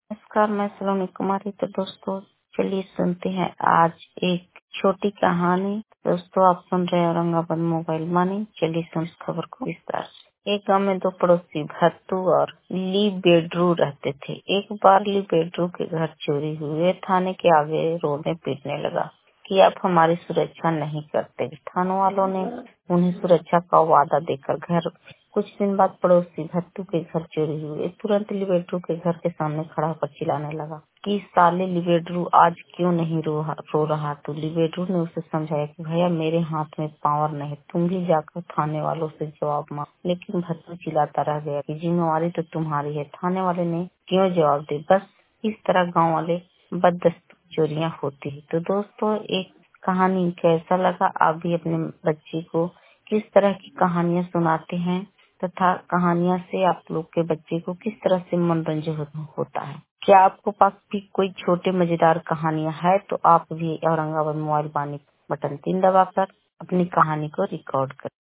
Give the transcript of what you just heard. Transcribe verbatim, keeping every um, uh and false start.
नमस्कार, मैं सलोनी कुमारी। तो दोस्तों चलिए सुनते हैं आज एक छोटी कहानी। दोस्तों आप सुन रहे हैं औरंगाबाद मोबाइल मानी। चलिए सुन इस खबर को विस्तार से। एक गांव में दो पड़ोसी भत्तू और ली बेडरू रहते थे। एक बार ली बेडरू के घर चोरी हुई। वे थाने के आगे रोने पीटने लगा कि आप हमारी सुरक्षा नहीं करते। थानों वालों ने उन्हें सुरक्षा का वादा देकर घर कुछ दिन बाद पड़ोसी भत्तू के घर चोरी हुई। तुरंत लिबेड्रू के घर के सामने खड़ा होकर चिल्लाने लगा कि साले लिबेड्रू आज क्यों नहीं रो, रो रहा। तो लिबेड्रू ने उसे समझाया कि भैया मेरे हाथ में पावर नहीं, तुम भी जाकर थाने वालों से जवाब मांग। लेकिन भत्तू चिल्लाता रह गया कि जिम्मेवारी तो तुम्हारी है। थाने वाले ने क्यों जवाब दे। बस इस तरह गाँव वाले बददस्तूर चोरियां होती है। तो दोस्तों एक कहानी कैसा लगा, आप भी अपने बच्चे को किस तरह की कहानियां सुनाते हैं तथा कहानियां से आप लोग के बच्चे को किस तरह से मनोरंजन हो, होता है। क्या आपको पास भी कोई छोटे मजेदार कहानियां है तो आप भी औरंगाबाद मोबाइल बानी बटन तीन दबाकर अपनी कहानी को रिकॉर्ड करें।